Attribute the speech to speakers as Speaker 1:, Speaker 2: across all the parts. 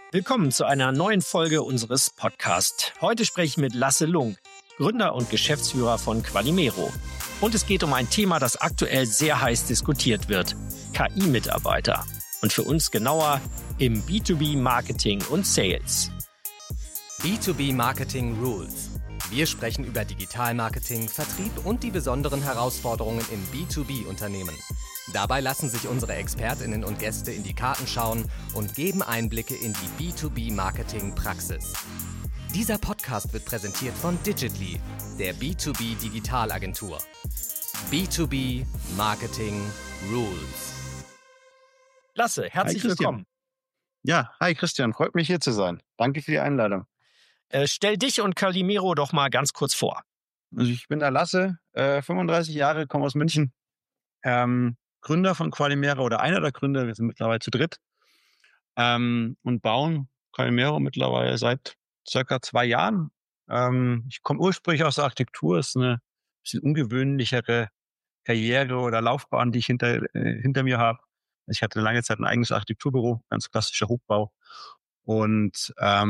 Speaker 1: Willkommen zu einer neuen Folge unseres Podcasts. Heute spreche ich mit Lasse Lung, Gründer und Geschäftsführer von Qualimero. Und es geht um ein Thema, das aktuell sehr heiß diskutiert wird: KI-Mitarbeiter. Und für uns genauer im B2B-Marketing und Sales.
Speaker 2: B2B-Marketing Rules. Wir sprechen über Digitalmarketing, Vertrieb und die besonderen Herausforderungen in B2B-Unternehmen. Dabei lassen sich unsere ExpertInnen und Gäste in die Karten schauen und geben Einblicke in die B2B-Marketing-Praxis. Dieser Podcast wird präsentiert von Digitly, der B2B-Digitalagentur. B2B-Marketing Rules.
Speaker 1: Lasse, herzlich willkommen.
Speaker 3: Ja, hi Christian, freut mich hier zu sein. Danke für die Einladung.
Speaker 1: Stell dich und Qualimero doch mal ganz kurz vor.
Speaker 3: Also ich bin der Lasse, 35 Jahre, komme aus München. Gründer von Qualimero oder einer der Gründer, wir sind mittlerweile zu dritt, und bauen Qualimero mittlerweile seit circa 2 Jahren. Ich komme ursprünglich aus der Architektur, ist eine bisschen ungewöhnlichere Karriere oder Laufbahn, die ich hinter mir habe. Ich hatte lange Zeit ein eigenes Architekturbüro, ganz klassischer Hochbau. Und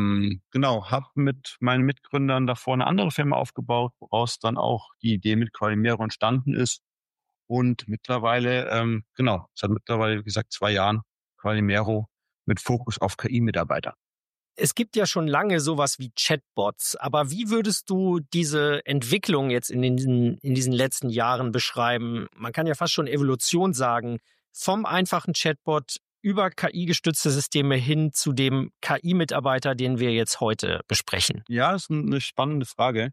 Speaker 3: habe mit meinen Mitgründern davor eine andere Firma aufgebaut, woraus dann auch die Idee mit Qualimero entstanden ist. Und mittlerweile, seit mittlerweile, wie gesagt, 2 Jahren Qualimero mit Fokus auf KI-Mitarbeiter.
Speaker 1: Es gibt ja schon lange sowas wie Chatbots, aber wie würdest du diese Entwicklung jetzt in diesen letzten Jahren beschreiben? Man kann ja fast schon Evolution sagen, vom einfachen Chatbot über KI-gestützte Systeme hin zu dem KI-Mitarbeiter, den wir jetzt heute besprechen.
Speaker 3: Ja, das ist eine spannende Frage.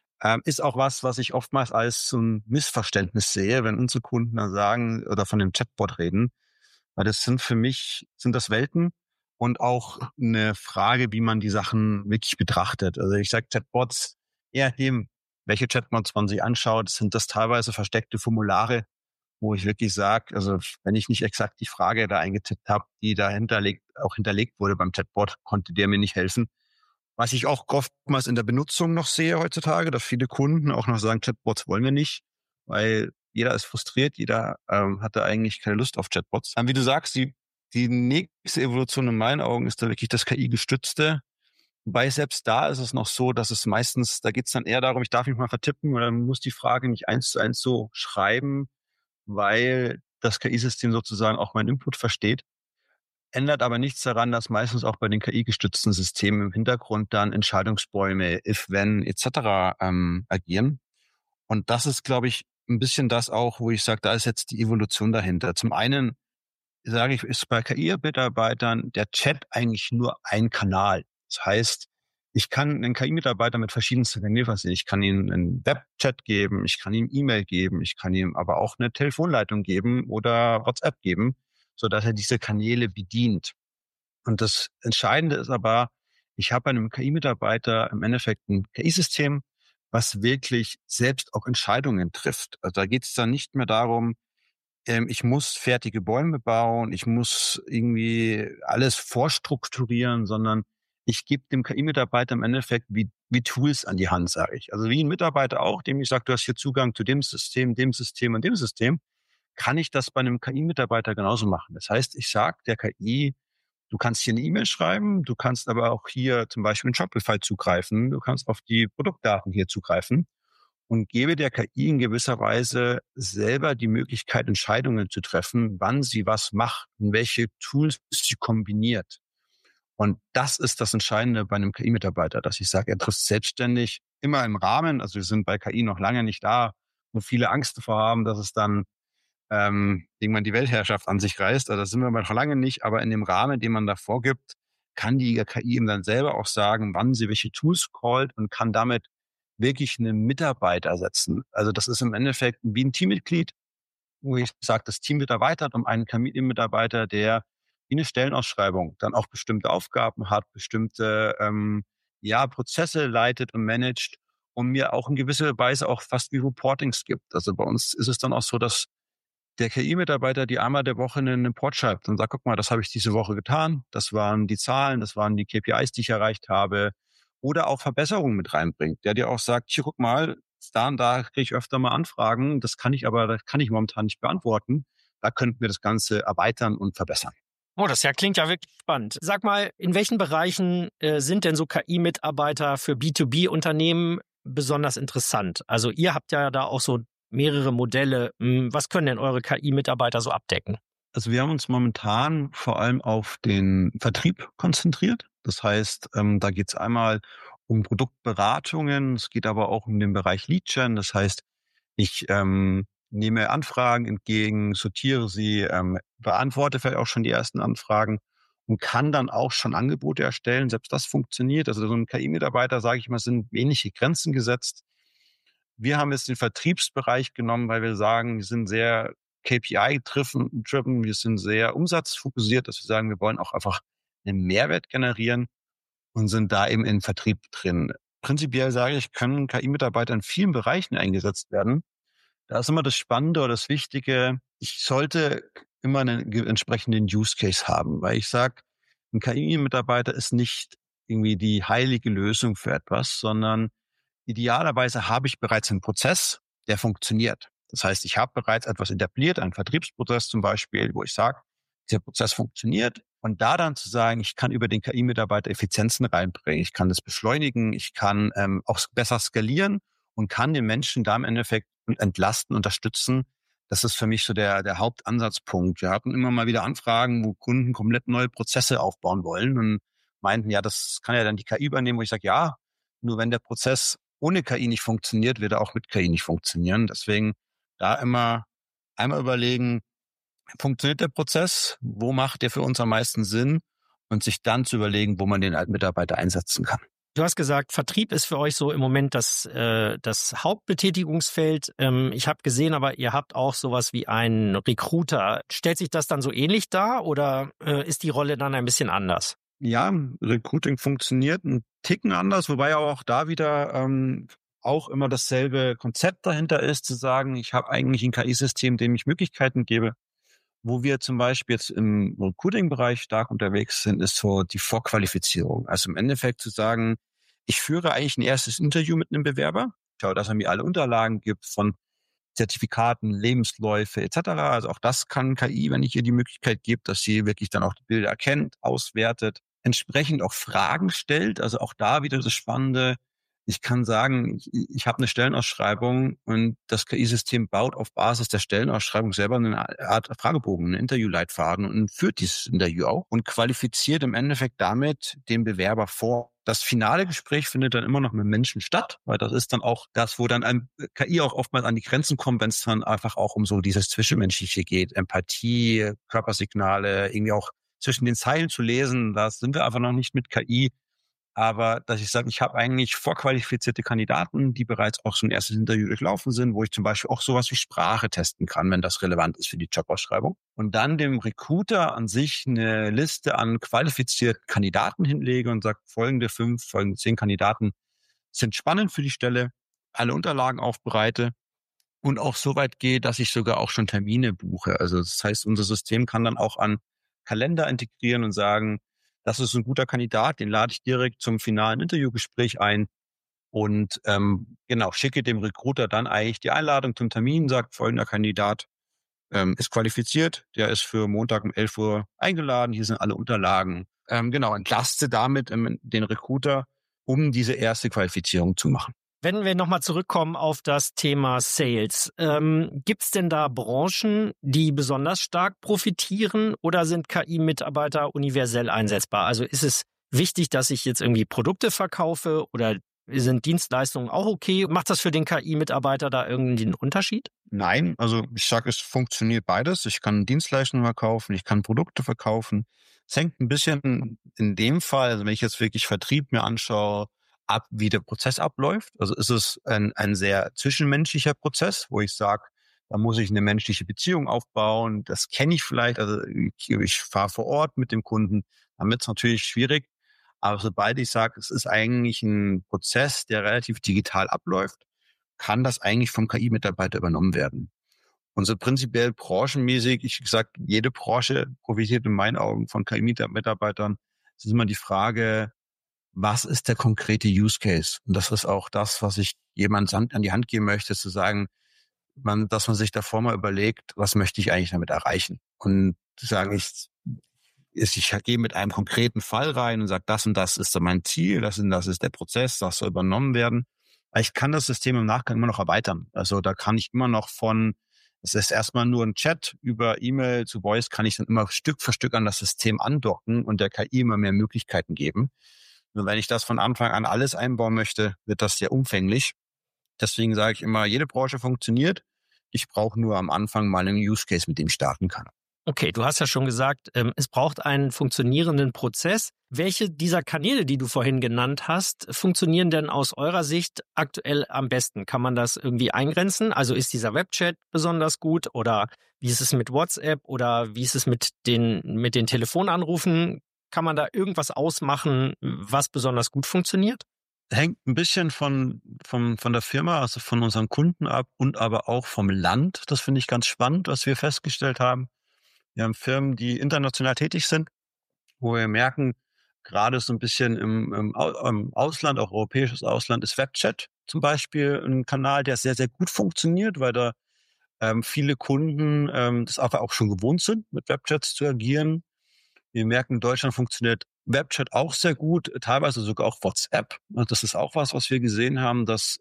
Speaker 3: Ist auch was ich oftmals als so ein Missverständnis sehe, wenn unsere Kunden dann sagen oder von dem Chatbot reden. Weil das für mich sind das Welten und auch eine Frage, wie man die Sachen wirklich betrachtet. Also ich sage Chatbots, je nachdem, welche Chatbots man sich anschaut, sind das teilweise versteckte Formulare, wo ich wirklich sage, also wenn ich nicht exakt die Frage da eingetippt habe, die da hinterlegt wurde beim Chatbot, konnte der mir nicht helfen. Was ich auch oftmals in der Benutzung noch sehe heutzutage, dass viele Kunden auch noch sagen, Chatbots wollen wir nicht, weil jeder ist frustriert, jeder hat da eigentlich keine Lust auf Chatbots. Wie du sagst, die nächste Evolution in meinen Augen ist da wirklich das KI-gestützte. Wobei selbst da ist es noch so, dass es meistens, da geht es dann eher darum, ich darf mich mal vertippen oder muss die Frage nicht 1:1 so schreiben, weil das KI-System sozusagen auch meinen Input versteht. Ändert aber nichts daran, dass meistens auch bei den KI-gestützten Systemen im Hintergrund dann Entscheidungsbäume, if, when etc. Agieren. Und das ist, glaube ich, ein bisschen das auch, wo ich sage, da ist jetzt die Evolution dahinter. Zum einen sage ich, ist bei KI-Mitarbeitern der Chat eigentlich nur ein Kanal. Das heißt, ich kann einen KI-Mitarbeiter mit verschiedensten Kanälen versehen. Ich kann ihm einen Web-Chat geben, ich kann ihm E-Mail geben, ich kann ihm aber auch eine Telefonleitung geben oder WhatsApp geben, so dass er diese Kanäle bedient. Und das Entscheidende ist aber, ich habe bei einem KI-Mitarbeiter im Endeffekt ein KI-System, was wirklich selbst auch Entscheidungen trifft. Also da geht es dann nicht mehr darum, ich muss fertige Bäume bauen, ich muss irgendwie alles vorstrukturieren, sondern ich gebe dem KI-Mitarbeiter im Endeffekt wie Tools an die Hand, sage ich. Also wie ein Mitarbeiter auch, dem ich sage, du hast hier Zugang zu dem System und dem System, kann ich das bei einem KI-Mitarbeiter genauso machen. Das heißt, ich sage der KI, du kannst hier eine E-Mail schreiben, du kannst aber auch hier zum Beispiel in Shopify zugreifen, du kannst auf die Produktdaten hier zugreifen und gebe der KI in gewisser Weise selber die Möglichkeit, Entscheidungen zu treffen, wann sie was macht und welche Tools sie kombiniert. Und das ist das Entscheidende bei einem KI-Mitarbeiter, dass ich sage, er trifft selbstständig immer im Rahmen, also wir sind bei KI noch lange nicht da, wo viele Angst davor haben, dass es dann irgendwann die Weltherrschaft an sich reißt. Also das sind wir noch lange nicht, aber in dem Rahmen, den man da vorgibt, kann die KI ihm dann selber auch sagen, wann sie welche Tools callt und kann damit wirklich einen Mitarbeiter ersetzen. Also das ist im Endeffekt wie ein Teammitglied, wo ich sage, das Team wird erweitert um einen KI-Mitarbeiter, der wie eine Stellenausschreibung dann auch bestimmte Aufgaben hat, bestimmte Prozesse leitet und managt und mir auch in gewisser Weise auch fast wie Reportings gibt. Also bei uns ist es dann auch so, dass der KI-Mitarbeiter die einmal der Woche einen Report schreibt und sagt, guck mal, das habe ich diese Woche getan, das waren die Zahlen, das waren die KPIs, die ich erreicht habe, oder auch Verbesserungen mit reinbringt, der dir auch sagt, hier, guck mal, da und da kriege ich öfter mal Anfragen, das kann ich momentan nicht beantworten, da könnten wir das Ganze erweitern und verbessern.
Speaker 1: Oh, klingt ja wirklich spannend. Sag mal, in welchen Bereichen sind denn so KI-Mitarbeiter für B2B-Unternehmen besonders interessant? Also ihr habt ja da auch so mehrere Modelle. Was können denn eure KI-Mitarbeiter so abdecken?
Speaker 3: Also wir haben uns momentan vor allem auf den Vertrieb konzentriert. Das heißt, da geht es einmal um Produktberatungen, es geht aber auch um den Bereich Lead-Gen. Das heißt, ich nehme Anfragen entgegen, sortiere sie, beantworte vielleicht auch schon die ersten Anfragen und kann dann auch schon Angebote erstellen. Selbst das funktioniert. Also so ein KI-Mitarbeiter, sage ich mal, sind wenige Grenzen gesetzt. Wir haben jetzt den Vertriebsbereich genommen, weil wir sagen, wir sind sehr KPI-driven, wir sind sehr umsatzfokussiert, dass wir sagen, wir wollen auch einfach einen Mehrwert generieren und sind da eben im Vertrieb drin. Prinzipiell sage ich, können KI-Mitarbeiter in vielen Bereichen eingesetzt werden. Da ist immer das Spannende oder das Wichtige, ich sollte immer einen entsprechenden Use Case haben, weil ich sage, ein KI-Mitarbeiter ist nicht irgendwie die heilige Lösung für etwas, sondern idealerweise habe ich bereits einen Prozess, der funktioniert. Das heißt, ich habe bereits etwas etabliert, einen Vertriebsprozess zum Beispiel, wo ich sage, dieser Prozess funktioniert. Und da dann zu sagen, ich kann über den KI-Mitarbeiter Effizienzen reinbringen, ich kann das beschleunigen, ich kann auch besser skalieren und kann den Menschen da im Endeffekt entlasten, unterstützen. Das ist für mich so der Hauptansatzpunkt. Wir hatten immer mal wieder Anfragen, wo Kunden komplett neue Prozesse aufbauen wollen und meinten, ja, das kann ja dann die KI übernehmen, wo ich sage, ja, nur wenn der Prozess ohne KI nicht funktioniert, wird er auch mit KI nicht funktionieren. Deswegen da immer einmal überlegen, funktioniert der Prozess? Wo macht der für uns am meisten Sinn? Und sich dann zu überlegen, wo man den als Mitarbeiter einsetzen kann.
Speaker 1: Du hast gesagt, Vertrieb ist für euch so im Moment das Hauptbetätigungsfeld. Ich habe gesehen, aber ihr habt auch sowas wie einen Recruiter. Stellt sich das dann so ähnlich dar oder ist die Rolle dann ein bisschen anders?
Speaker 3: Ja, Recruiting funktioniert ein Ticken anders, wobei auch da wieder auch immer dasselbe Konzept dahinter ist, zu sagen, ich habe eigentlich ein KI-System, dem ich Möglichkeiten gebe. Wo wir zum Beispiel jetzt im Recruiting-Bereich stark unterwegs sind, ist so die Vorqualifizierung. Also im Endeffekt zu sagen, ich führe eigentlich ein erstes Interview mit einem Bewerber, schaue, dass er mir alle Unterlagen gibt von Zertifikaten, Lebensläufe etc. Also auch das kann KI, wenn ich ihr die Möglichkeit gebe, dass sie wirklich dann auch die Bilder erkennt, auswertet, entsprechend auch Fragen stellt. Also auch da wieder das Spannende. Ich kann sagen, ich habe eine Stellenausschreibung und das KI-System baut auf Basis der Stellenausschreibung selber eine Art Fragebogen, einen Interviewleitfaden und führt dieses Interview auch und qualifiziert im Endeffekt damit den Bewerber vor. Das finale Gespräch findet dann immer noch mit Menschen statt, weil das ist dann auch das, wo dann ein KI auch oftmals an die Grenzen kommt, wenn es dann einfach auch um so dieses Zwischenmenschliche geht, Empathie, Körpersignale, irgendwie auch zwischen den Zeilen zu lesen. Da sind wir einfach noch nicht mit KI. Aber dass ich sage, ich habe eigentlich vorqualifizierte Kandidaten, die bereits auch so ein erstes Interview durchlaufen sind, wo ich zum Beispiel auch sowas wie Sprache testen kann, wenn das relevant ist für die Jobausschreibung. Und dann dem Recruiter an sich eine Liste an qualifizierten Kandidaten hinlege und sage, folgende 10 Kandidaten sind spannend für die Stelle, alle Unterlagen aufbereite und auch so weit gehe, dass ich sogar auch schon Termine buche. Also das heißt, unser System kann dann auch an Kalender integrieren und sagen, das ist ein guter Kandidat, den lade ich direkt zum finalen Interviewgespräch ein und schicke dem Recruiter dann eigentlich die Einladung zum Termin, sagt, folgender Kandidat ist qualifiziert, der ist für Montag um 11 Uhr eingeladen, hier sind alle Unterlagen. Entlaste damit den Recruiter, um diese erste Qualifizierung zu machen.
Speaker 1: Wenn wir nochmal zurückkommen auf das Thema Sales, gibt es denn da Branchen, die besonders stark profitieren oder sind KI-Mitarbeiter universell einsetzbar? Also ist es wichtig, dass ich jetzt irgendwie Produkte verkaufe oder sind Dienstleistungen auch okay? Macht das für den KI-Mitarbeiter da irgendwie einen Unterschied?
Speaker 3: Nein, also ich sage, es funktioniert beides. Ich kann Dienstleistungen verkaufen, ich kann Produkte verkaufen. Es hängt ein bisschen in dem Fall, also wenn ich jetzt wirklich Vertrieb mir anschaue, ab, wie der Prozess abläuft. Also ist es ein sehr zwischenmenschlicher Prozess, wo ich sage, da muss ich eine menschliche Beziehung aufbauen. Das kenne ich vielleicht. Also ich fahre vor Ort mit dem Kunden. Dann wird es natürlich schwierig. Aber sobald ich sage, es ist eigentlich ein Prozess, der relativ digital abläuft, kann das eigentlich vom KI-Mitarbeiter übernommen werden. Und so prinzipiell branchenmäßig, ich sage, jede Branche profitiert in meinen Augen von KI-Mitarbeitern. Es ist immer die Frage, was ist der konkrete Use Case? Und das ist auch das, was ich jemandem an die Hand geben möchte, zu sagen, dass man sich davor mal überlegt, was möchte ich eigentlich damit erreichen? Und zu sagen, ich gehe mit einem konkreten Fall rein und sage, das und das ist mein Ziel, das und das ist der Prozess, das soll übernommen werden. Ich kann das System im Nachgang immer noch erweitern. Also da kann ich immer noch es ist erstmal nur ein Chat über E-Mail zu Voice, kann ich dann immer Stück für Stück an das System andocken und der KI immer mehr Möglichkeiten geben. Nur wenn ich das von Anfang an alles einbauen möchte, wird das sehr umfänglich. Deswegen sage ich immer, jede Branche funktioniert. Ich brauche nur am Anfang mal einen Use Case, mit dem ich starten kann.
Speaker 1: Okay, du hast ja schon gesagt, es braucht einen funktionierenden Prozess. Welche dieser Kanäle, die du vorhin genannt hast, funktionieren denn aus eurer Sicht aktuell am besten? Kann man das irgendwie eingrenzen? Also ist dieser Webchat besonders gut oder wie ist es mit WhatsApp oder wie ist es mit den Telefonanrufen? Kann man da irgendwas ausmachen, was besonders gut funktioniert?
Speaker 3: Hängt ein bisschen von der Firma, also von unseren Kunden ab und aber auch vom Land. Das finde ich ganz spannend, was wir festgestellt haben. Wir haben Firmen, die international tätig sind, wo wir merken, gerade so ein bisschen im Ausland, auch europäisches Ausland, ist Webchat zum Beispiel ein Kanal, der sehr, sehr gut funktioniert, weil da viele Kunden das einfach auch schon gewohnt sind, mit Webchats zu agieren. Wir merken, in Deutschland funktioniert Webchat auch sehr gut, teilweise sogar auch WhatsApp. Und das ist auch was wir gesehen haben, dass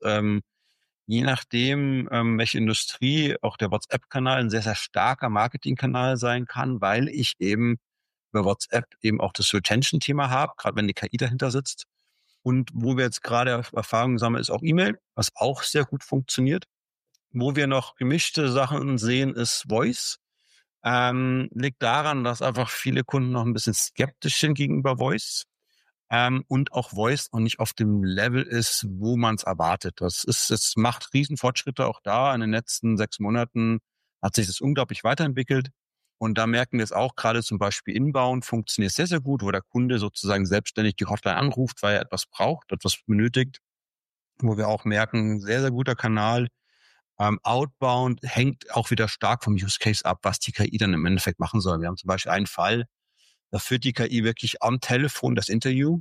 Speaker 3: je nachdem, welche Industrie, auch der WhatsApp-Kanal ein sehr, sehr starker Marketingkanal sein kann, weil ich eben über WhatsApp eben auch das Retention-Thema habe, gerade wenn die KI dahinter sitzt. Und wo wir jetzt gerade Erfahrungen sammeln, ist auch E-Mail, was auch sehr gut funktioniert. Wo wir noch gemischte Sachen sehen, ist Voice. Liegt daran, dass einfach viele Kunden noch ein bisschen skeptisch sind gegenüber Voice. Und auch Voice noch nicht auf dem Level ist, wo man es erwartet. Es macht Riesenfortschritte auch da. In den letzten 6 Monaten hat sich das unglaublich weiterentwickelt. Und da merken wir es auch, gerade zum Beispiel Inbound funktioniert sehr, sehr gut, wo der Kunde sozusagen selbstständig die Hotline anruft, weil er etwas braucht, etwas benötigt. Wo wir auch merken, sehr, sehr guter Kanal. Outbound hängt auch wieder stark vom Use Case ab, was die KI dann im Endeffekt machen soll. Wir haben zum Beispiel einen Fall, da führt die KI wirklich am Telefon das Interview,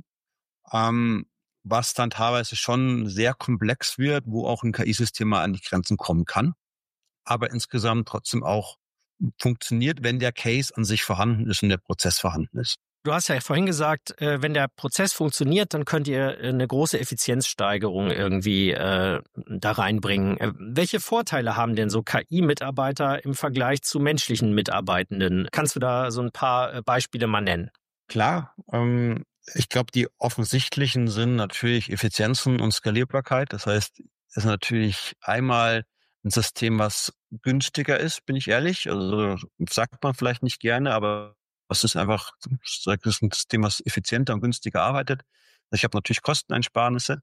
Speaker 3: was dann teilweise schon sehr komplex wird, wo auch ein KI-System mal an die Grenzen kommen kann, aber insgesamt trotzdem auch funktioniert, wenn der Case an sich vorhanden ist und der Prozess vorhanden ist.
Speaker 1: Du hast ja vorhin gesagt, wenn der Prozess funktioniert, dann könnt ihr eine große Effizienzsteigerung irgendwie da reinbringen. Welche Vorteile haben denn so KI-Mitarbeiter im Vergleich zu menschlichen Mitarbeitenden? Kannst du da so ein paar Beispiele mal nennen?
Speaker 3: Klar, ich glaube, die offensichtlichen sind natürlich Effizienzen und Skalierbarkeit. Das heißt, es ist natürlich einmal ein System, was günstiger ist, bin ich ehrlich. Also sagt man vielleicht nicht gerne, aber es ist einfach, das ist ein System, was effizienter und günstiger arbeitet. Ich habe natürlich Kosteneinsparnisse.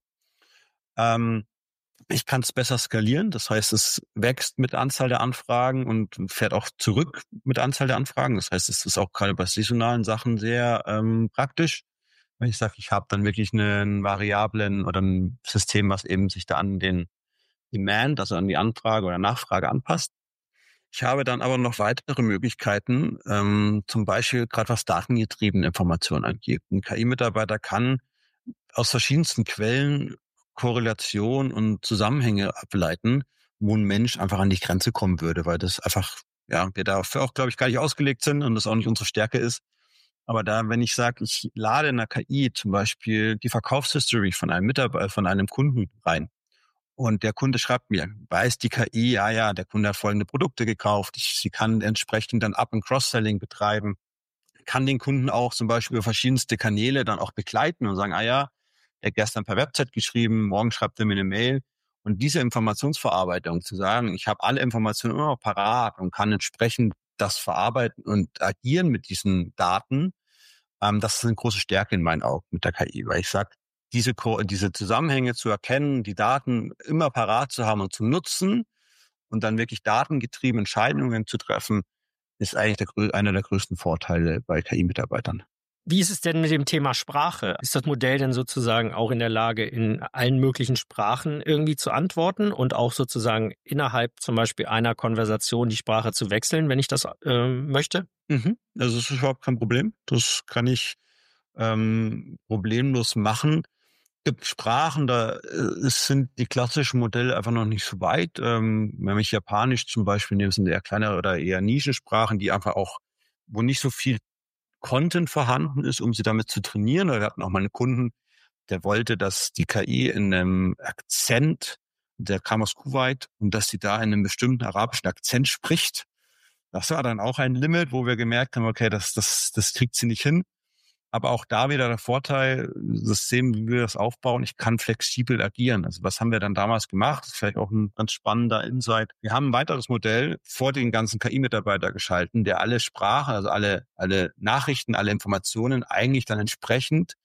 Speaker 3: Ich kann es besser skalieren. Das heißt, es wächst mit der Anzahl der Anfragen und fährt auch zurück mit der Anzahl der Anfragen. Das heißt, es ist auch gerade bei saisonalen Sachen sehr praktisch. Wenn ich sage, ich habe dann wirklich einen Variablen oder ein System, was eben sich da an den Demand, also an die Anfrage oder Nachfrage anpasst. Ich habe dann aber noch weitere Möglichkeiten, zum Beispiel gerade was datengetriebene Informationen angeht. Ein KI-Mitarbeiter kann aus verschiedensten Quellen Korrelation und Zusammenhänge ableiten, wo ein Mensch einfach an die Grenze kommen würde, weil das einfach, ja, wir dafür auch, glaube ich, gar nicht ausgelegt sind und das auch nicht unsere Stärke ist. Aber da, wenn ich sage, ich lade in einer KI zum Beispiel die Verkaufshistory von einem Mitarbeiter, von einem Kunden rein, und der Kunde schreibt mir, weiß die KI, ja, der Kunde hat folgende Produkte gekauft. Sie kann entsprechend dann Up- und Cross-Selling betreiben, kann den Kunden auch zum Beispiel über verschiedenste Kanäle dann auch begleiten und sagen, der hat gestern per Webchat geschrieben, morgen schreibt er mir eine Mail. Und diese Informationsverarbeitung, zu sagen, ich habe alle Informationen immer parat und kann entsprechend das verarbeiten und agieren mit diesen Daten, das ist eine große Stärke in meinen Augen mit der KI, weil ich sage, diese Zusammenhänge zu erkennen, die Daten immer parat zu haben und zu nutzen und dann wirklich datengetrieben Entscheidungen zu treffen, ist eigentlich einer der größten Vorteile bei KI-Mitarbeitern.
Speaker 1: Wie ist es denn mit dem Thema Sprache? Ist das Modell denn sozusagen auch in der Lage, in allen möglichen Sprachen irgendwie zu antworten und auch sozusagen innerhalb zum Beispiel einer Konversation die Sprache zu wechseln, wenn ich das möchte?
Speaker 3: Also das ist überhaupt kein Problem. Das kann ich problemlos machen. Es gibt Sprachen, da sind die klassischen Modelle einfach noch nicht so weit. Wenn ich Japanisch zum Beispiel nehme, sind eher kleinere oder eher Nischensprachen, die einfach auch, wo nicht so viel Content vorhanden ist, um sie damit zu trainieren. Oder wir hatten auch mal einen Kunden, der wollte, dass die KI in einem Akzent, der kam aus Kuwait, und dass sie da in einem bestimmten arabischen Akzent spricht. Das war dann auch ein Limit, wo wir gemerkt haben, okay, das kriegt sie nicht hin. Aber auch da wieder der Vorteil, System, wie wir das aufbauen, ich kann flexibel agieren. Also was haben wir dann damals gemacht? Das ist vielleicht auch ein ganz spannender Insight. Wir haben ein weiteres Modell vor den ganzen KI-Mitarbeiter geschalten, der alle Sprachen, also alle Nachrichten, alle Informationen eigentlich dann entsprechend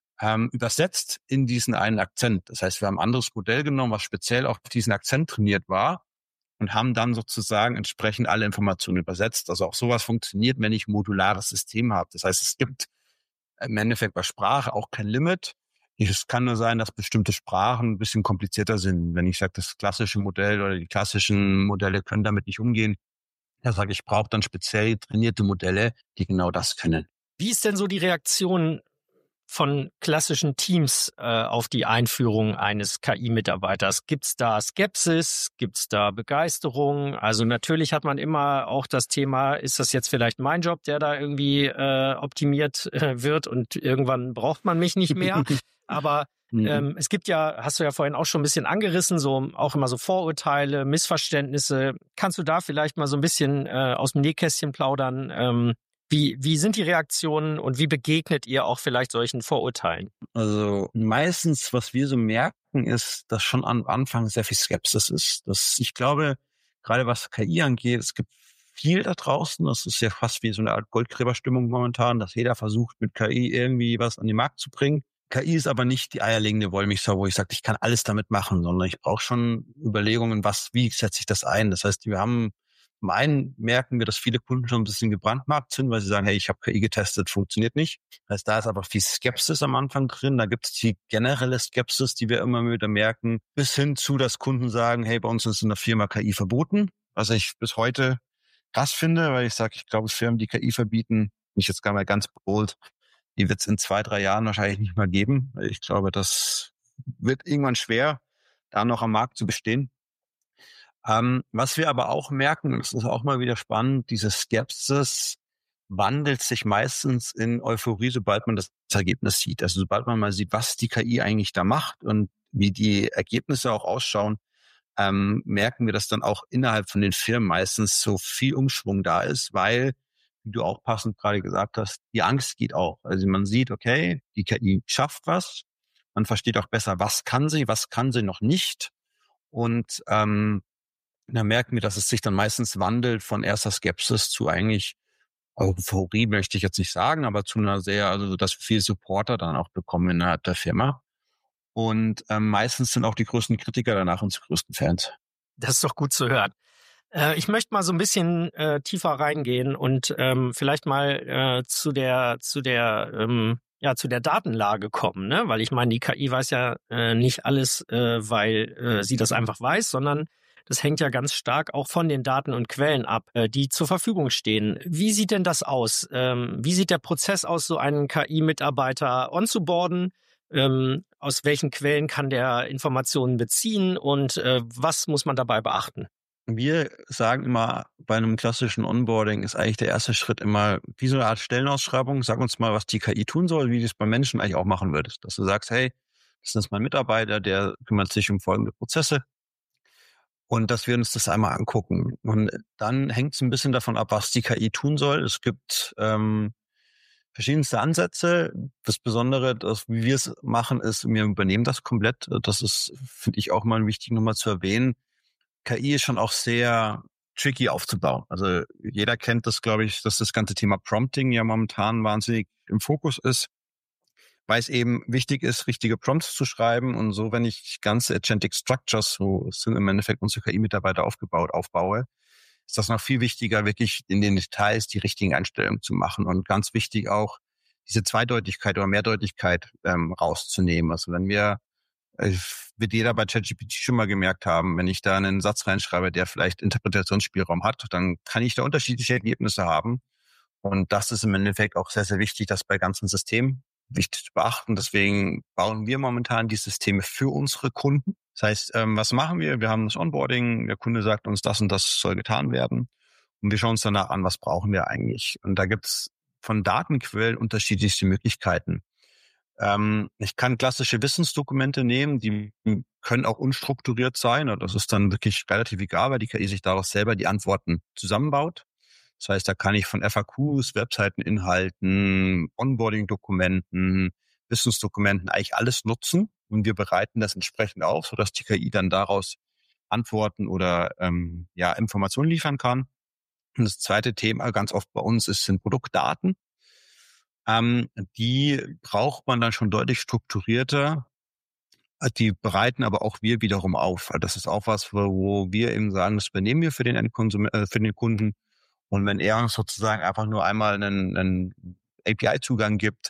Speaker 3: übersetzt in diesen einen Akzent. Das heißt, wir haben ein anderes Modell genommen, was speziell auf diesen Akzent trainiert war und haben dann sozusagen entsprechend alle Informationen übersetzt. Also auch sowas funktioniert, wenn ich ein modulares System habe. Das heißt, es gibt im Endeffekt bei Sprache auch kein Limit. Es kann nur sein, dass bestimmte Sprachen ein bisschen komplizierter sind. Wenn ich sage, das klassische Modell oder die klassischen Modelle können damit nicht umgehen, dann sage ich, brauche dann speziell trainierte Modelle, die genau das können.
Speaker 1: Wie ist denn so die Reaktion von klassischen Teams auf die Einführung eines KI-Mitarbeiters? Gibt's da Skepsis? Gibt's da Begeisterung? Also natürlich hat man immer auch das Thema, ist das jetzt vielleicht mein Job, der da irgendwie optimiert wird und irgendwann braucht man mich nicht mehr? Aber es gibt ja, hast du ja vorhin auch schon ein bisschen angerissen, so auch immer so Vorurteile, Missverständnisse. Kannst du da vielleicht mal so ein bisschen aus dem Nähkästchen plaudern? Wie sind die Reaktionen und wie begegnet ihr auch vielleicht solchen Vorurteilen?
Speaker 3: Also meistens, was wir so merken, ist, dass schon am Anfang sehr viel Skepsis ist. Ich glaube, gerade was KI angeht, es gibt viel da draußen. Das ist ja fast wie so eine Art Goldgräberstimmung momentan, dass jeder versucht, mit KI irgendwie was an den Markt zu bringen. KI ist aber nicht die eierlegende Wollmilchsau, wo ich sage, ich kann alles damit machen, sondern ich brauche schon Überlegungen, wie setze ich das ein. Das heißt, zum einen merken wir, dass viele Kunden schon ein bisschen gebrandmarkt sind, weil sie sagen, hey, ich habe KI getestet, funktioniert nicht. Das heißt, da ist aber viel Skepsis am Anfang drin. Da gibt es die generelle Skepsis, die wir immer wieder merken, bis hin zu, dass Kunden sagen, hey, bei uns ist in der Firma KI verboten. Was ich bis heute krass finde, weil ich sage, ich glaube, Firmen, die KI verbieten, mich jetzt gar mal ganz bold, die wird es in 2-3 Jahren wahrscheinlich nicht mehr geben. Ich glaube, das wird irgendwann schwer, da noch am Markt zu bestehen. Was wir aber auch merken, das ist auch mal wieder spannend, diese Skepsis wandelt sich meistens in Euphorie, sobald man das Ergebnis sieht. Also sobald man mal sieht, was die KI eigentlich da macht und wie die Ergebnisse auch ausschauen, merken wir, dass dann auch innerhalb von den Firmen meistens so viel Umschwung da ist, weil, wie du auch passend gerade gesagt hast, die Angst geht auch. Also man sieht, okay, die KI schafft was, man versteht auch besser, was kann sie noch nicht. Und da merken wir, dass es sich dann meistens wandelt von erster Skepsis zu eigentlich Euphorie, möchte ich jetzt nicht sagen, aber zu einer also dass wir viel Supporter dann auch bekommen innerhalb der Firma. Und meistens sind auch die größten Kritiker danach unsere größten Fans.
Speaker 1: Das ist doch gut zu hören. Ich möchte mal so ein bisschen tiefer reingehen und vielleicht mal zu der Datenlage kommen, ne? Weil ich meine, die KI weiß ja nicht alles, weil sie das einfach weiß, sondern das hängt ja ganz stark auch von den Daten und Quellen ab, die zur Verfügung stehen. Wie sieht denn das aus? Wie sieht der Prozess aus, so einen KI-Mitarbeiter onzuboarden? Aus welchen Quellen kann der Informationen beziehen und was muss man dabei beachten?
Speaker 3: Wir sagen immer, bei einem klassischen Onboarding ist eigentlich der erste Schritt immer wie so eine Art Stellenausschreibung. Sag uns mal, was die KI tun soll, wie du es bei Menschen eigentlich auch machen würdest. Dass du sagst, hey, das ist mein Mitarbeiter, der kümmert sich um folgende Prozesse. Und dass wir uns das einmal angucken. Und dann hängt es ein bisschen davon ab, was die KI tun soll. Es gibt verschiedenste Ansätze. Das Besondere, wie wir es machen, ist, wir übernehmen das komplett. Das ist, finde ich, auch mal wichtig, nochmal zu erwähnen. KI ist schon auch sehr tricky aufzubauen. Also jeder kennt das, glaube ich, dass das ganze Thema Prompting ja momentan wahnsinnig im Fokus ist, weil es eben wichtig ist, richtige Prompts zu schreiben. Und so, wenn ich ganze Agentic Structures, so sind im Endeffekt unsere KI-Mitarbeiter aufbaue, ist das noch viel wichtiger, wirklich in den Details die richtigen Einstellungen zu machen. Und ganz wichtig auch, diese Zweideutigkeit oder Mehrdeutigkeit rauszunehmen. Also wenn wird jeder bei ChatGPT schon mal gemerkt haben, wenn ich da einen Satz reinschreibe, der vielleicht Interpretationsspielraum hat, dann kann ich da unterschiedliche Ergebnisse haben. Und das ist im Endeffekt auch sehr, sehr wichtig, das bei ganzen Systemen wichtig zu beachten. Deswegen bauen wir momentan die Systeme für unsere Kunden. Das heißt, was machen wir? Wir haben das Onboarding, der Kunde sagt uns, das und das soll getan werden. Und wir schauen uns danach an, was brauchen wir eigentlich. Und da gibt's von Datenquellen unterschiedlichste Möglichkeiten. Ich kann klassische Wissensdokumente nehmen, die können auch unstrukturiert sein. Und das ist dann wirklich relativ egal, weil die KI sich daraus selber die Antworten zusammenbaut. Das heißt, da kann ich von FAQs, Webseiteninhalten, Onboarding-Dokumenten, Wissensdokumenten eigentlich alles nutzen. Und wir bereiten das entsprechend auf, sodass die KI dann daraus Antworten oder Informationen liefern kann. Und das zweite Thema ganz oft bei uns sind Produktdaten. Die braucht man dann schon deutlich strukturierter. Die bereiten aber auch wir wiederum auf. Das ist auch was, wo wir eben sagen, das übernehmen wir für den für den Kunden. Und wenn er uns sozusagen einfach nur einmal einen API-Zugang gibt,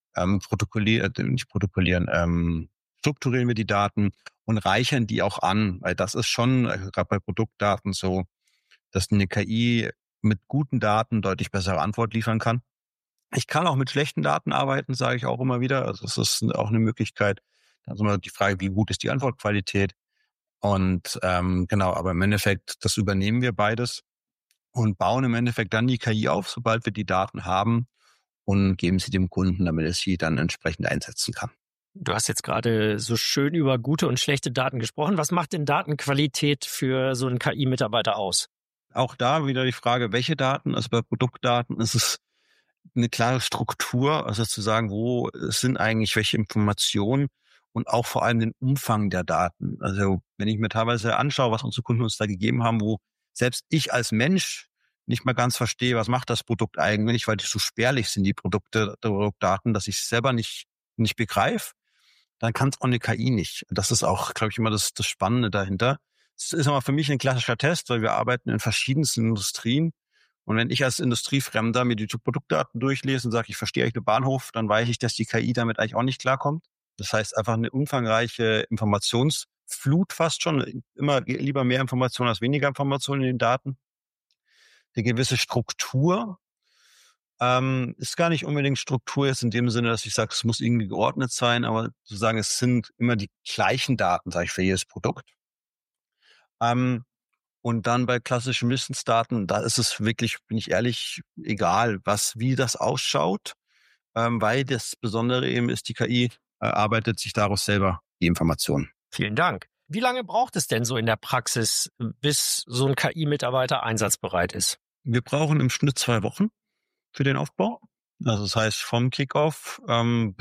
Speaker 3: strukturieren wir die Daten und reichern die auch an. Weil das ist schon, gerade bei Produktdaten so, dass eine KI mit guten Daten deutlich bessere Antwort liefern kann. Ich kann auch mit schlechten Daten arbeiten, sage ich auch immer wieder. Also es ist auch eine Möglichkeit. Da ist immer die Frage, wie gut ist die Antwortqualität? Und aber im Endeffekt, das übernehmen wir beides und bauen im Endeffekt dann die KI auf, sobald wir die Daten haben und geben sie dem Kunden, damit er sie dann entsprechend einsetzen kann.
Speaker 1: Du hast jetzt gerade so schön über gute und schlechte Daten gesprochen. Was macht denn Datenqualität für so einen KI-Mitarbeiter aus?
Speaker 3: Auch da wieder die Frage, welche Daten? Also bei Produktdaten ist es eine klare Struktur, also zu sagen, wo sind eigentlich welche Informationen und auch vor allem den Umfang der Daten. Also wenn ich mir teilweise anschaue, was unsere Kunden uns da gegeben haben, wo selbst ich als Mensch nicht mehr ganz verstehe, was macht das Produkt eigentlich, weil die so spärlich sind, die Produktdaten, dass ich es selber nicht begreife, dann kann es auch eine KI nicht. Das ist auch, glaube ich, immer das Spannende dahinter. Es ist aber für mich ein klassischer Test, weil wir arbeiten in verschiedensten Industrien. Und wenn ich als Industriefremder mir die Produktdaten durchlese und sage, ich verstehe eigentlich den Bahnhof, dann weiß ich, dass die KI damit eigentlich auch nicht klarkommt. Das heißt, einfach eine umfangreiche Informationsflut fast schon. Immer lieber mehr Informationen als weniger Informationen in den Daten. Eine gewisse Struktur ist gar nicht unbedingt Struktur jetzt in dem Sinne, dass ich sage, es muss irgendwie geordnet sein, aber zu sagen, es sind immer die gleichen Daten, sage ich, für jedes Produkt. Und dann bei klassischen Wissensdaten, da ist es wirklich, bin ich ehrlich, egal, wie das ausschaut, weil das Besondere eben ist, die KI arbeitet sich daraus selber die Informationen.
Speaker 1: Vielen Dank. Wie lange braucht es denn so in der Praxis, bis so ein KI-Mitarbeiter einsatzbereit ist?
Speaker 3: Wir brauchen im Schnitt 2 Wochen für den Aufbau. Also das heißt vom Kickoff wir haben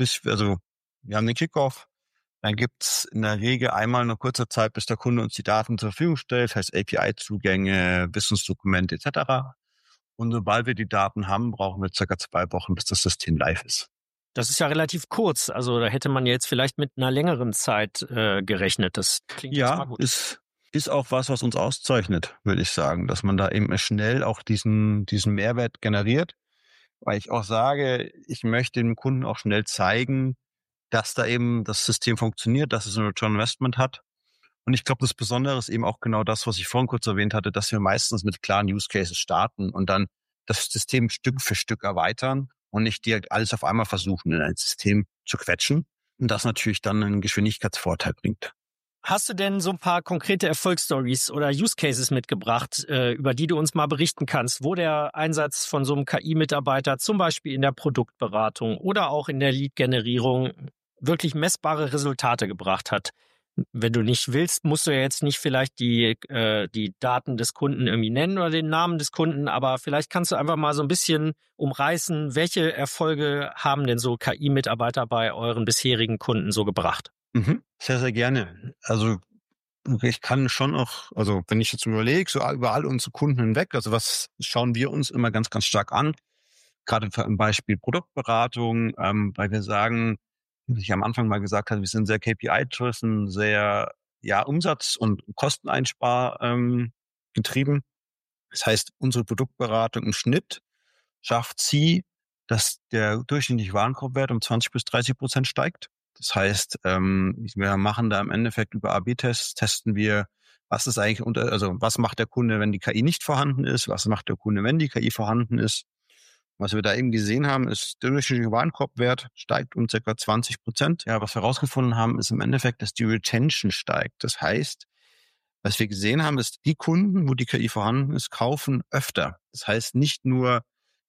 Speaker 3: den Kickoff. Dann gibt's in der Regel einmal eine kurze Zeit, bis der Kunde uns die Daten zur Verfügung stellt, heißt API-Zugänge, Wissensdokumente etc. Und sobald wir die Daten haben, brauchen wir ca. 2 Wochen, bis das System live ist.
Speaker 1: Das ist ja relativ kurz. Also da hätte man jetzt vielleicht mit einer längeren Zeit gerechnet. Das klingt erstmal gut.
Speaker 3: Ist auch was uns auszeichnet, würde ich sagen, dass man da eben schnell auch diesen Mehrwert generiert. Weil ich auch sage, ich möchte dem Kunden auch schnell zeigen, dass da eben das System funktioniert, dass es ein Return Investment hat. Und ich glaube, das Besondere ist eben auch genau das, was ich vorhin kurz erwähnt hatte, dass wir meistens mit klaren Use Cases starten und dann das System Stück für Stück erweitern und nicht direkt alles auf einmal versuchen, in ein System zu quetschen. Und das natürlich dann einen Geschwindigkeitsvorteil bringt.
Speaker 1: Hast du denn so ein paar konkrete Erfolgsstories oder Use Cases mitgebracht, über die du uns mal berichten kannst, wo der Einsatz von so einem KI-Mitarbeiter zum Beispiel in der Produktberatung oder auch in der Lead-Generierung wirklich messbare Resultate gebracht hat? Wenn du nicht willst, musst du ja jetzt nicht vielleicht die Daten des Kunden irgendwie nennen oder den Namen des Kunden, aber vielleicht kannst du einfach mal so ein bisschen umreißen, welche Erfolge haben denn so KI-Mitarbeiter bei euren bisherigen Kunden so gebracht?
Speaker 3: Sehr, sehr gerne. Also ich kann schon auch, also wenn ich jetzt überlege, so über all unsere Kunden hinweg, also was schauen wir uns immer ganz, ganz stark an, gerade im Beispiel Produktberatung, weil wir sagen, wie ich am Anfang mal gesagt habe, wir sind sehr KPI-driven, sehr Umsatz- und Kosteneinspar getrieben. Das heißt, unsere Produktberatung im Schnitt schafft sie, dass der durchschnittliche Warenkorbwert um 20-30% steigt. Das heißt, wir machen da im Endeffekt über A/B-Tests, testen wir, was ist eigentlich was macht der Kunde, wenn die KI nicht vorhanden ist, was macht der Kunde, wenn die KI vorhanden ist. Was wir da eben gesehen haben, ist, der durchschnittliche Warenkorbwert steigt um ca. 20%. Ja, was wir herausgefunden haben, ist im Endeffekt, dass die Retention steigt. Das heißt, was wir gesehen haben, ist, die Kunden, wo die KI vorhanden ist, kaufen öfter. Das heißt nicht nur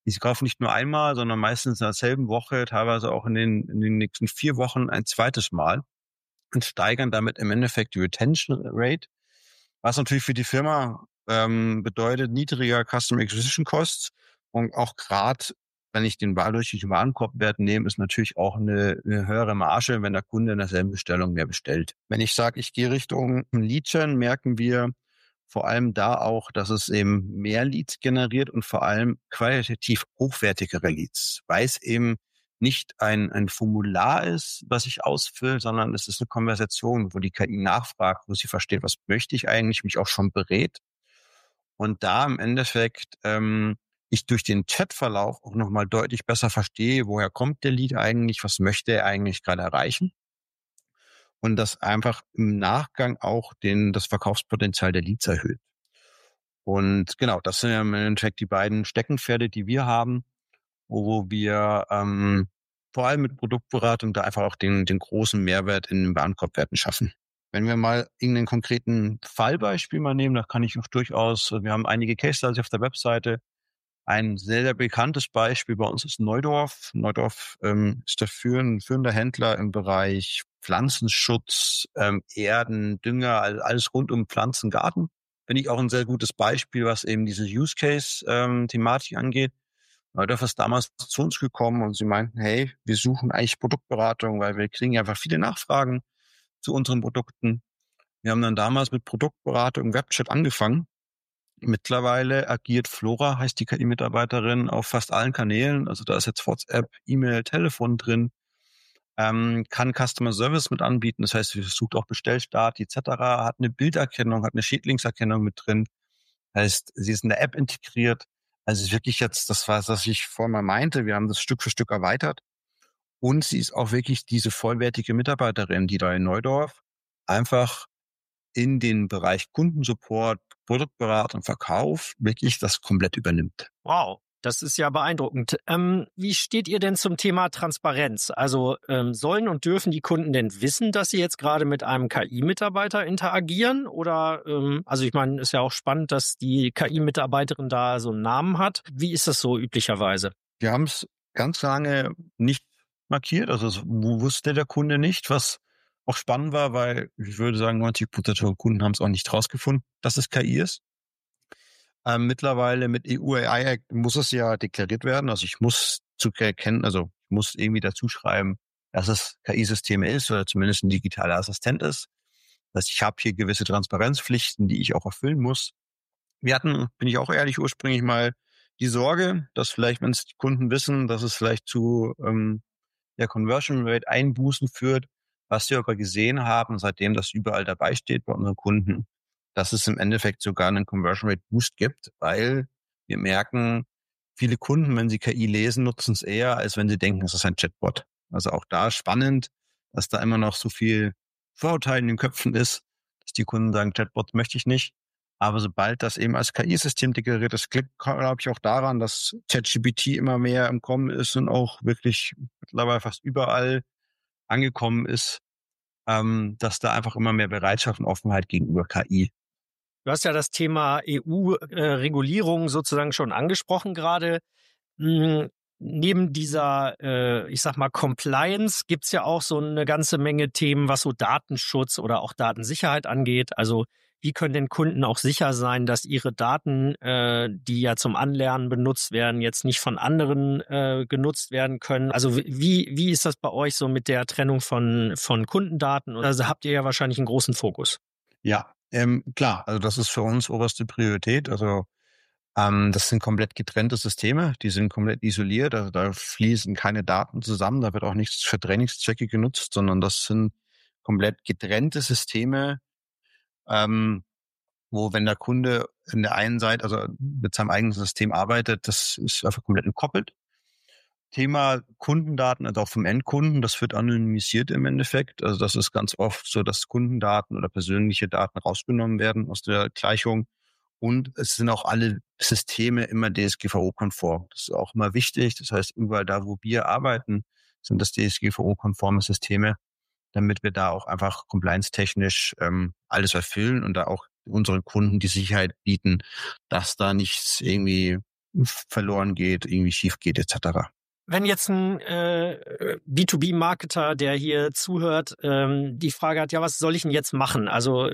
Speaker 3: Die kaufen nicht nur einmal, sondern meistens in derselben Woche, teilweise auch in den nächsten 4 Wochen ein zweites Mal und steigern damit im Endeffekt die Retention Rate, was natürlich für die Firma bedeutet niedriger Customer Acquisition Costs und auch gerade, wenn ich den durchschnittlichen Warenkorbwert nehme, ist natürlich auch eine höhere Marge, wenn der Kunde in derselben Bestellung mehr bestellt. Wenn ich sage, ich gehe Richtung Lead-Gen, merken wir vor allem da auch, dass es eben mehr Leads generiert und vor allem qualitativ hochwertigere Leads, weil es eben nicht ein Formular ist, was ich ausfülle, sondern es ist eine Konversation, wo die KI nachfragt, wo sie versteht, was möchte ich eigentlich, mich auch schon berät. Und da im Endeffekt ich durch den Chatverlauf auch nochmal deutlich besser verstehe, woher kommt der Lead eigentlich, was möchte er eigentlich gerade erreichen. Und das einfach im Nachgang auch das Verkaufspotenzial der Leads erhöht. Und genau, das sind ja im Endeffekt die beiden Steckenpferde, die wir haben, wo wir vor allem mit Produktberatung da einfach auch den großen Mehrwert in den Warenkorbwerten schaffen. Wenn wir mal irgendeinen konkreten Fallbeispiel mal nehmen, da kann ich auch durchaus, wir haben einige Case Studies auf der Webseite. Ein sehr, sehr bekanntes Beispiel bei uns ist Neudorf. Neudorf ist der führender Händler im Bereich Pflanzenschutz, Erden, Dünger, alles rund um Pflanzen, Garten. Finde ich auch ein sehr gutes Beispiel, was eben diese Use-Case-Thematik angeht. Neudorf ist damals zu uns gekommen und sie meinten, hey, wir suchen eigentlich Produktberatung, weil wir kriegen einfach viele Nachfragen zu unseren Produkten. Wir haben dann damals mit Produktberatung Webchat angefangen. Mittlerweile agiert Flora, heißt die KI-Mitarbeiterin, auf fast allen Kanälen. Also da ist jetzt WhatsApp, E-Mail, Telefon drin, kann Customer Service mit anbieten. Das heißt, sie sucht auch Bestellstart etc., hat eine Bilderkennung, hat eine Schädlingserkennung mit drin. Heißt, sie ist in der App integriert. Also es ist wirklich jetzt, das war, was ich vorhin mal meinte, wir haben das Stück für Stück erweitert. Und sie ist auch wirklich diese vollwertige Mitarbeiterin, die da in Neudorf einfach in den Bereich Kundensupport, Produktberatung, Verkauf wirklich das komplett übernimmt.
Speaker 1: Wow, das ist ja beeindruckend. Wie steht ihr denn zum Thema Transparenz? Also sollen und dürfen die Kunden denn wissen, dass sie jetzt gerade mit einem KI-Mitarbeiter interagieren? Oder, also ich meine, ist ja auch spannend, dass die KI-Mitarbeiterin da so einen Namen hat. Wie ist das so üblicherweise?
Speaker 3: Wir haben es ganz lange nicht markiert, also es wusste der Kunde nicht, was auch spannend war, weil ich würde sagen, 90% der Kunden haben es auch nicht rausgefunden, dass es KI ist. Mittlerweile mit EU AI Act muss es ja deklariert werden. Also ich muss ich muss irgendwie dazu schreiben, dass es KI-Systeme ist oder zumindest ein digitaler Assistent ist. Das heißt, ich habe hier gewisse Transparenzpflichten, die ich auch erfüllen muss. Wir hatten, bin ich auch ehrlich, ursprünglich mal die Sorge, dass vielleicht, wenn es die Kunden wissen, dass es vielleicht zu der Conversion Rate Einbußen führt. Was wir aber gesehen haben, seitdem das überall dabei steht bei unseren Kunden, dass es im Endeffekt sogar einen Conversion Rate Boost gibt, weil wir merken, viele Kunden, wenn sie KI lesen, nutzen es eher, als wenn sie denken, es ist ein Chatbot. Also auch da spannend, dass da immer noch so viel Vorurteil in den Köpfen ist, dass die Kunden sagen, Chatbot möchte ich nicht. Aber sobald das eben als KI-System deklariert ist, glaube ich auch daran, dass ChatGPT immer mehr im Kommen ist und auch wirklich mittlerweile fast überall angekommen ist, dass da einfach immer mehr Bereitschaft und Offenheit gegenüber KI.
Speaker 1: Du hast ja das Thema EU-Regulierung sozusagen schon angesprochen gerade. Neben dieser, ich sag mal, Compliance gibt's ja auch so eine ganze Menge Themen, was so Datenschutz oder auch Datensicherheit angeht. Also wie können denn Kunden auch sicher sein, dass ihre Daten, die ja zum Anlernen benutzt werden, jetzt nicht von anderen genutzt werden können? Also wie ist das bei euch so mit der Trennung von Kundendaten? Also habt ihr ja wahrscheinlich einen großen Fokus.
Speaker 3: Ja, klar, also das ist für uns oberste Priorität. Also das sind komplett getrennte Systeme, die sind komplett isoliert, also da fließen keine Daten zusammen, da wird auch nichts für Trainingszwecke genutzt, sondern das sind komplett getrennte Systeme, wo wenn der Kunde in der einen Seite, also mit seinem eigenen System arbeitet, das ist einfach komplett entkoppelt. Thema Kundendaten, also auch vom Endkunden, das wird anonymisiert im Endeffekt. Also das ist ganz oft so, dass Kundendaten oder persönliche Daten rausgenommen werden aus der Gleichung. Und es sind auch alle Systeme immer DSGVO-konform. Das ist auch immer wichtig. Das heißt, überall da, wo wir arbeiten, sind das DSGVO-konforme Systeme, damit wir da auch einfach compliance-technisch alles erfüllen und da auch unseren Kunden die Sicherheit bieten, dass da nichts irgendwie verloren geht, irgendwie schief geht, etc.
Speaker 1: Wenn jetzt ein B2B-Marketer, der hier zuhört, die Frage hat, ja, was soll ich denn jetzt machen? Also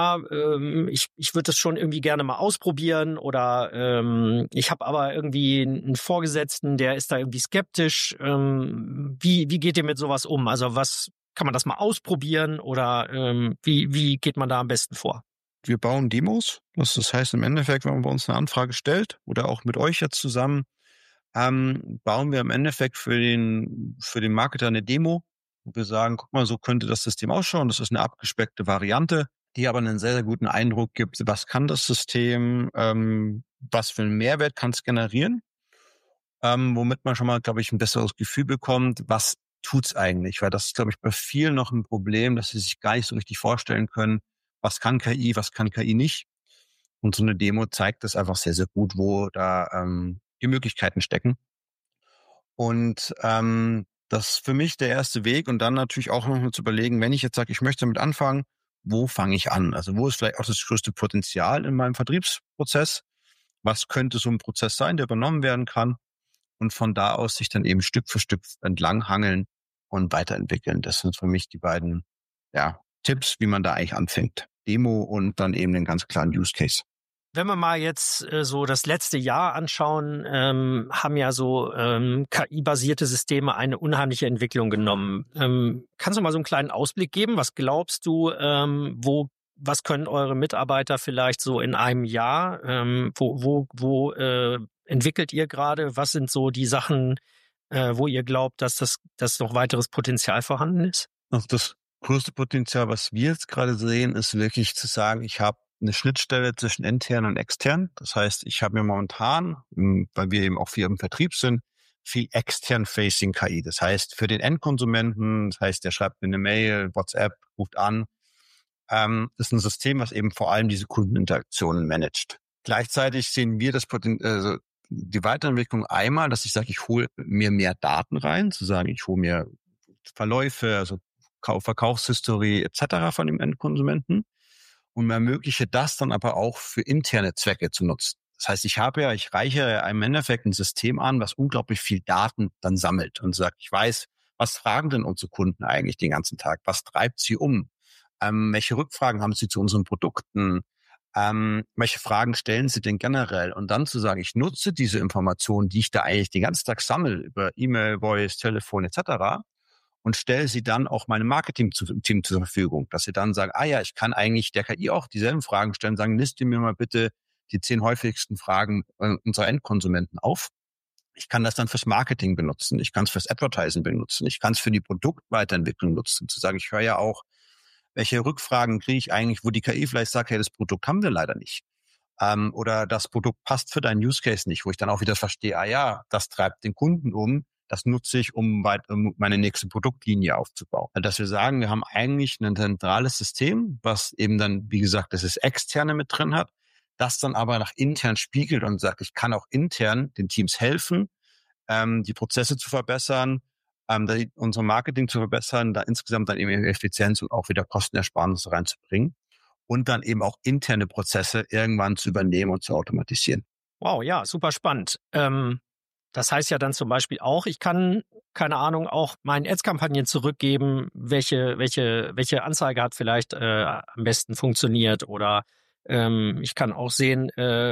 Speaker 1: ich würde das schon irgendwie gerne mal ausprobieren oder ich habe aber irgendwie einen Vorgesetzten, der ist da irgendwie skeptisch. Wie geht ihr mit sowas um? Also was kann man das mal ausprobieren oder wie geht man da am besten vor?
Speaker 3: Wir bauen Demos. Das heißt im Endeffekt, wenn man bei uns eine Anfrage stellt oder auch mit euch jetzt zusammen, bauen wir im Endeffekt für den Marketer eine Demo, wo wir sagen, guck mal, so könnte das System ausschauen. Das ist eine abgespeckte Variante, die aber einen sehr, sehr guten Eindruck gibt, was kann das System, was für einen Mehrwert kann es generieren, womit man schon mal, glaube ich, ein besseres Gefühl bekommt, was tut's eigentlich? Weil das ist, glaube ich, bei vielen noch ein Problem, dass sie sich gar nicht so richtig vorstellen können, was kann KI nicht. Und so eine Demo zeigt das einfach sehr, sehr gut, wo da die Möglichkeiten stecken. Und das ist für mich der erste Weg. Und dann natürlich auch noch mal zu überlegen, wenn ich jetzt sage, ich möchte damit anfangen, wo fange ich an? Also wo ist vielleicht auch das größte Potenzial in meinem Vertriebsprozess? Was könnte so ein Prozess sein, der übernommen werden kann? Und von da aus sich dann eben Stück für Stück entlanghangeln und weiterentwickeln. Das sind für mich die beiden Tipps, wie man da eigentlich anfängt. Demo und dann eben den ganz klaren Use Case.
Speaker 1: Wenn wir mal jetzt so das letzte Jahr anschauen, haben ja so KI-basierte Systeme eine unheimliche Entwicklung genommen. Kannst du mal so einen kleinen Ausblick geben? Was glaubst du, was können eure Mitarbeiter vielleicht so in einem Jahr? Wo entwickelt ihr gerade? Was sind so die Sachen, wo ihr glaubt, dass noch weiteres Potenzial vorhanden ist?
Speaker 3: Also das größte Potenzial, was wir jetzt gerade sehen, ist wirklich zu sagen, ich habe eine Schnittstelle zwischen intern und extern. Das heißt, ich habe mir momentan, weil wir eben auch viel im Vertrieb sind, viel extern-facing KI. Das heißt, für den Endkonsumenten, das heißt, der schreibt mir eine Mail, WhatsApp, ruft an, ist ein System, was eben vor allem diese Kundeninteraktionen managt. Gleichzeitig sehen wir also die Weiterentwicklung einmal, dass ich sage, ich hole mir mehr Daten rein, zu sagen, ich hole mir Verläufe, also Verkaufshistorie etc. von dem Endkonsumenten und ermögliche das dann aber auch für interne Zwecke zu nutzen. Das heißt, ich reiche im Endeffekt ein System an, was unglaublich viel Daten dann sammelt und sagt, ich weiß, was fragen denn unsere Kunden eigentlich den ganzen Tag? Was treibt sie um? Welche Rückfragen haben sie zu unseren Produkten? Welche Fragen stellen sie denn generell? Und dann zu sagen, ich nutze diese Informationen, die ich da eigentlich den ganzen Tag sammle, über E-Mail, Voice, Telefon etc., und stelle sie dann auch meinem Marketing-Team zur Verfügung, dass sie dann sagen, ich kann eigentlich der KI auch dieselben Fragen stellen, sagen, liste mir mal bitte die 10 häufigsten Fragen unserer Endkonsumenten auf. Ich kann das dann fürs Marketing benutzen, ich kann es fürs Advertising benutzen, ich kann es für die Produktweiterentwicklung nutzen, zu sagen, ich höre ja auch, welche Rückfragen kriege ich eigentlich, wo die KI vielleicht sagt, hey, das Produkt haben wir leider nicht. Oder das Produkt passt für deinen Use Case nicht, wo ich dann auch wieder verstehe, das treibt den Kunden um, das nutze ich, um meine nächste Produktlinie aufzubauen. Dass wir sagen, wir haben eigentlich ein zentrales System, was eben dann, wie gesagt, das ist externe mit drin hat, das dann aber nach intern spiegelt und sagt, ich kann auch intern den Teams helfen, die Prozesse zu verbessern, unser Marketing zu verbessern, da insgesamt dann eben Effizienz und auch wieder Kostenersparnisse reinzubringen und dann eben auch interne Prozesse irgendwann zu übernehmen und zu automatisieren.
Speaker 1: Wow, ja, super spannend. Das heißt ja dann zum Beispiel auch, ich kann, keine Ahnung, auch meinen Ads-Kampagnen zurückgeben, welche Anzeige hat vielleicht am besten funktioniert oder ich kann auch sehen,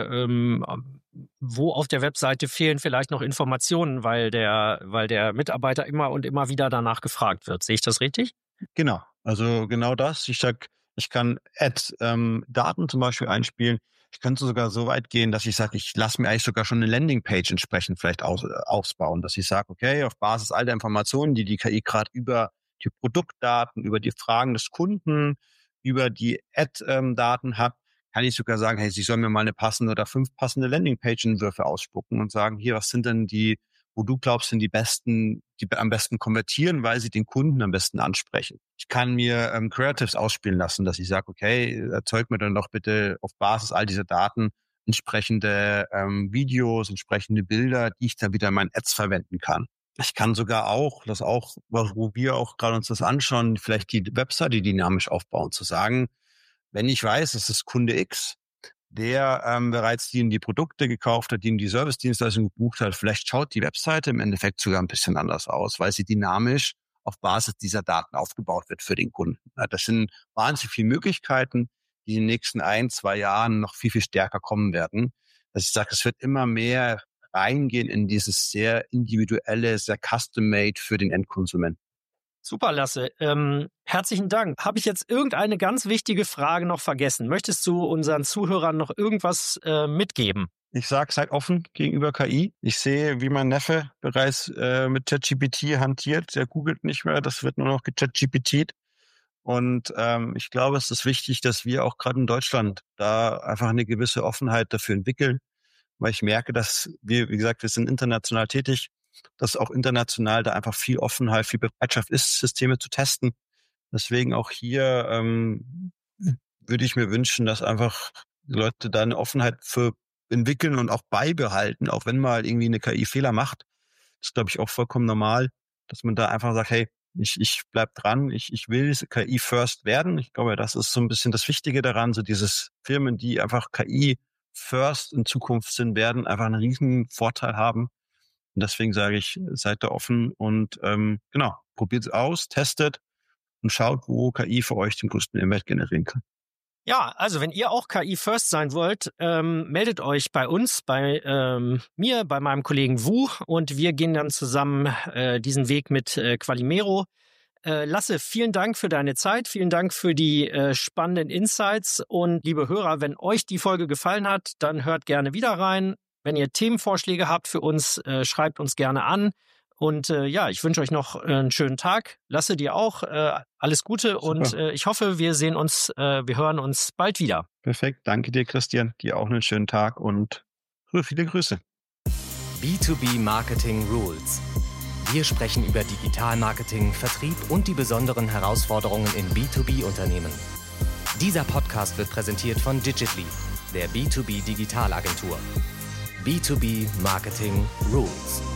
Speaker 1: wo auf der Webseite fehlen vielleicht noch Informationen, weil der Mitarbeiter immer und immer wieder danach gefragt wird. Sehe ich das richtig?
Speaker 3: Genau, also genau das. Ich sag, ich kann Daten zum Beispiel einspielen. Ich könnte sogar so weit gehen, dass ich sage, ich lasse mir eigentlich sogar schon eine Landingpage entsprechend vielleicht ausbauen, dass ich sage, okay, auf Basis all der Informationen, die die KI gerade über die Produktdaten, über die Fragen des Kunden, über die Ad-Daten hat, kann ich sogar sagen, hey, sie sollen mir mal eine passende oder 5 passende Landingpage-Entwürfe ausspucken und sagen, hier, was sind denn die, wo du glaubst, sind die besten, die am besten konvertieren, weil sie den Kunden am besten ansprechen. Ich kann mir Creatives ausspielen lassen, dass ich sage, okay, erzeug mir dann doch bitte auf Basis all dieser Daten entsprechende Videos, entsprechende Bilder, die ich dann wieder in meinen Ads verwenden kann. Ich kann sogar auch, wo wir auch gerade uns das anschauen, vielleicht die Webseite dynamisch aufbauen, zu sagen, wenn ich weiß, es ist Kunde X, der bereits die Produkte gekauft hat, die Service-Dienstleistung gebucht hat, vielleicht schaut die Webseite im Endeffekt sogar ein bisschen anders aus, weil sie dynamisch auf Basis dieser Daten aufgebaut wird für den Kunden. Das sind wahnsinnig viele Möglichkeiten, die in den nächsten 1-2 Jahren noch viel, viel stärker kommen werden. Also ich sage, es wird immer mehr reingehen in dieses sehr individuelle, sehr custom-made für den Endkonsumenten.
Speaker 1: Super, Lasse. Herzlichen Dank. Habe ich jetzt irgendeine ganz wichtige Frage noch vergessen? Möchtest du unseren Zuhörern noch irgendwas mitgeben?
Speaker 3: Ich sage, seid offen gegenüber KI. Ich sehe, wie mein Neffe bereits mit ChatGPT hantiert. Der googelt nicht mehr, das wird nur noch ChatGPT. Und ich glaube, es ist wichtig, dass wir auch gerade in Deutschland da einfach eine gewisse Offenheit dafür entwickeln, weil ich merke, dass wir, wie gesagt, wir sind international tätig, dass auch international da einfach viel Offenheit, viel Bereitschaft ist, Systeme zu testen. Deswegen auch hier würde ich mir wünschen, dass einfach die Leute da eine Offenheit für entwickeln und auch beibehalten, auch wenn mal irgendwie eine KI Fehler macht. Das ist, glaube ich, auch vollkommen normal, dass man da einfach sagt, hey, ich bleib dran, ich will KI first werden. Ich glaube, das ist so ein bisschen das Wichtige daran, so dieses Firmen, die einfach KI first in Zukunft sind, werden einfach einen riesen Vorteil haben. Und deswegen sage ich, seid da offen und genau, probiert es aus, testet und schaut, wo KI für euch den größten Mehrwert generieren kann.
Speaker 1: Ja, also wenn ihr auch KI-First sein wollt, meldet euch bei uns, bei mir, bei meinem Kollegen Wu und wir gehen dann zusammen diesen Weg mit Qualimero. Lasse, vielen Dank für deine Zeit, vielen Dank für die spannenden Insights und liebe Hörer, wenn euch die Folge gefallen hat, dann hört gerne wieder rein. Wenn ihr Themenvorschläge habt für uns, schreibt uns gerne an. Und ja, ich wünsche euch noch einen schönen Tag. Lasse dir auch alles Gute. Super. Und ich hoffe, wir hören uns bald wieder.
Speaker 3: Perfekt, danke dir, Christian. Dir auch einen schönen Tag und viele Grüße.
Speaker 2: B2B Marketing Rules. Wir sprechen über Digitalmarketing, Vertrieb und die besonderen Herausforderungen in B2B-Unternehmen. Dieser Podcast wird präsentiert von Digitly, der B2B-Digitalagentur. B2B Marketing Rules.